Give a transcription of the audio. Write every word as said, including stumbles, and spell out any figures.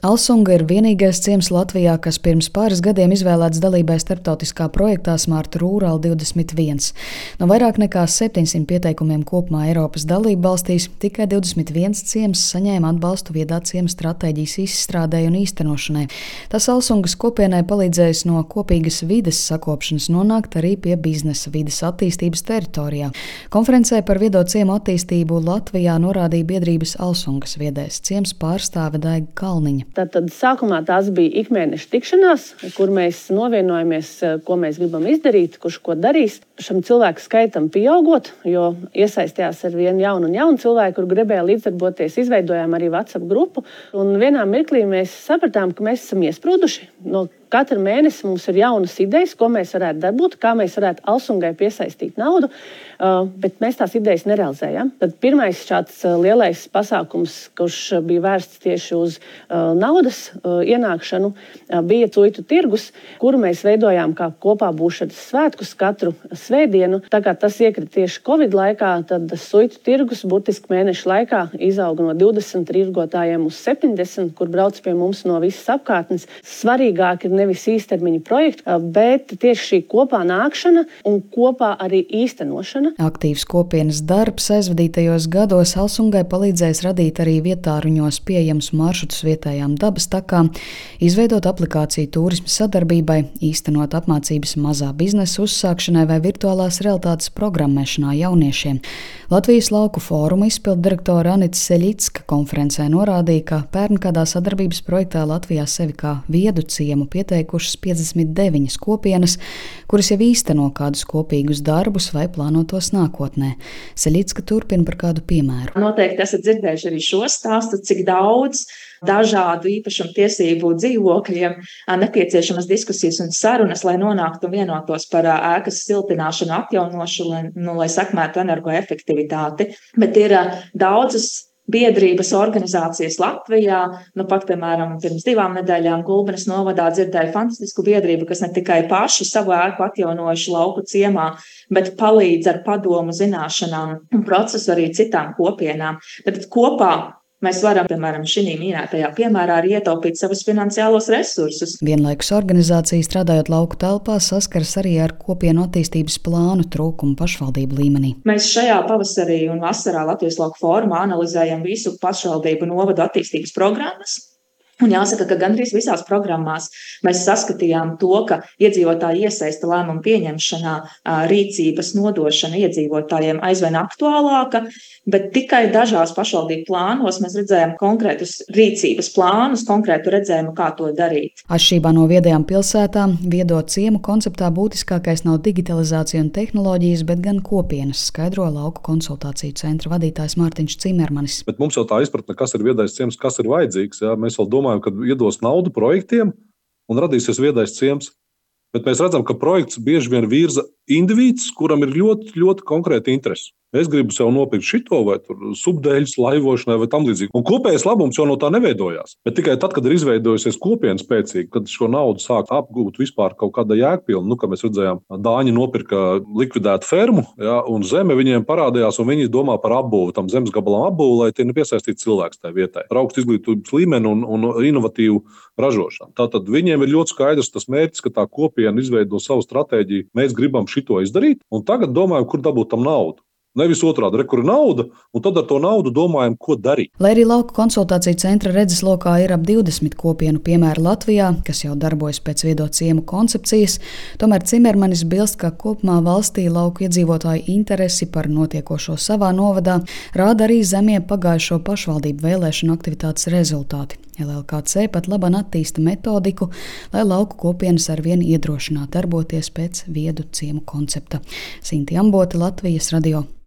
Alsunga ir vienīgais ciems Latvijā, kas pirms pāris gadiem izvēlēts dalībai starptautiskā projektā Smart Rural divdesmit viens. No vairāk nekā septiņsimt pieteikumiem kopumā Eiropas dalību valstīs tikai divdesmit viens ciems saņēma atbalstu viedā ciema stratēģijas izstrādei un īstenošanai. Tas Alsungas kopienai palīdzējis no kopīgas vides sakopšanas nonākt arī pie biznesa vides attīstības teritorijā. Konferencē par viedo ciemu attīstību Latvijā norādīja biedrības Alsungas viedais ciems pārstāve Daiga Kalniņa. Tātad sākumā tās bija ikmēneša tikšanās, kur mēs novienojamies, ko mēs gribam izdarīt, kurš ko darīs. Šam cilvēku skaitam pieaugot, jo iesaistījās ar vienu jaunu un jaunu cilvēku, kur gribēja līdzdarboties, izveidojām arī WhatsApp grupu. Un vienā mirklī mēs sapratām, ka mēs esam iesprūduši. No katru mēnesi mums ir jaunas idejas, ko mēs varētu dabūt, kā mēs varētu Alsungai piesaistīt naudu, bet mēs tās idejas nerealizējām. Tad pirmais šāds lielais pasākums, kurš bija vērsts tieši uz naudas ienākšanu, bija Cuitu tirgus, kuru mēs veidojām kā kopā būšanas svētkus katru svētdienu. Tā kā tas iekrita tieši Covid laikā, tad Cuitu tirgus burtiski mēnešu laikā izauga no divdesmit tirgotājiem uz septiņdesmit, kur brauc pie mums no visas apkārtnes. Svarīgāk ir nevis īstermiņa projekti, bet tieši šī kopā nākšana un kopā arī īstenošana. Aktīvs kopienas darbs aizvadītajos gados Alsungai palīdzējis radīt arī vietāruņos pieejamus maršrutus vietējām dabas takām, izveidot aplikāciju turisma sadarbībai, īstenot apmācības mazā biznesa uzsākšanai vai virtuālās realitātes programmēšanā jauniešiem. Latvijas lauku fóruma izpilddirektora Anita Seļicka konferencē norādīja, ka pērn kādā sadarbības projektā Latvijā sevi kā viedu ciemu pieteikušas piecdesmit deviņas kopienas, kuras jau īsteno kādus kopīgus darbus vai plāno tos nākotnē. Seļicka turpina par kādu piemēru. Noteikti esat dzirdējuši arī šo stāstu, cik daudz dažādu īpašumu tiesību dzīvokļiem nepieciešamas diskusijas un sarunas, lai nonāktu un vienotos par ēkas siltināšanu, atjaunošanu, lai, nu, lai sekmētu energoefektivitāti. Bet ir daudzas biedrības organizācijas Latvijā, nu pat, piemēram, pirms divām nedēļām Gulbenes novadā dzirdēju fantastisku biedrību, kas ne tikai paši savu ēku atjaunojuši lauku ciemā, bet palīdz ar padomu, zināšanām un procesu arī citām kopienām. Tad kopā mēs varam, piemēram, šī minētajā piemērā arī ietaupīt savus finansiālos resursus. Vienlaikus organizācija, strādājot lauku telpā, saskaras arī ar kopienu attīstības plānu trūkumu pašvaldību līmenī. Mēs šajā pavasarī un vasarā Latvijas lauku fórumā analizējam visu pašvaldību novadu attīstības programmas. Un jāsaka, ka gandrīz visās programmās mēs saskatījām to, ka iedzīvotāji iesaista lēmumu pieņemšanā, rīcības nodošana iedzīvotājiem aizvien aktuālāka, bet tikai dažās pašvaldību plānos mēs redzējām konkrētus rīcības plānus, konkrētu redzējumu, kā to darīt. Atšķirībā no viedajām pilsētām, viedo ciemu konceptā būtiskākais nav digitalizācija un tehnoloģijas, bet gan kopienas, skaidro lauku konsultāciju centra vadītājs Mārtiņš Cimermanis. Bet mums jau tā izpratne, kas ir viedais ciems, kas ir vajadzīgs, jā, mēs vēl domājam, kad iedos naudu projektiem un radīsies viedais ciems. Bet mēs redzam, ka projekts bieži vien virza indivīds, kuram ir ļoti, ļoti konkrēti interesi. Es gribu sev nopirkt šito vai tur subdēļas laivošanai vai tam līdzīgi. Un kopējais labums jau no tā neveidojās. Bet tikai tad, kad ir izveidojusies kopiena spēcīgi, kad šo naudu sāk apgūt vispār kaut kāda jēgpilna, nu, kā mēs redzējām, Dāņi nopirka likvidētu fermu, ja, un zeme viņiem parādījās, un viņi domā par apbūvi, tam zemes gabalam apbūvi, lai tie nepiesaistītu cilvēks tajā vietā. Ar augstu izglītības līmeni un, un inovatīvu ražošanu. Tātad viņiem ir ļoti skaidrs tas mērķis, ka tā kopiena izveido savu stratēģiju. Mēs gribam šito izdarīt, un tagad domājam, kur dabūt tam naudu. Nevis otrādi, re, kur ir nauda, un tad ar to naudu domājam, ko darīt. Lai arī lauku konsultāciju centra redzeslokā ir ap divdesmit kopienu piemēru Latvijā, kas jau darbojas pēc viedo ciemu koncepcijas, tomēr Cimermanis bilst, ka kopumā valstī lauku iedzīvotāju interesi par notiekošo savā novadā rāda arī zemie pagājušo pašvaldību vēlēšanu aktivitātes rezultāti. L L K C pat laban attīsta metodiku, lai lauku kopienas arvien iedrošinātu darboties pēc viedu ciemu koncepta. Sinti Ambote, Latvijas radio.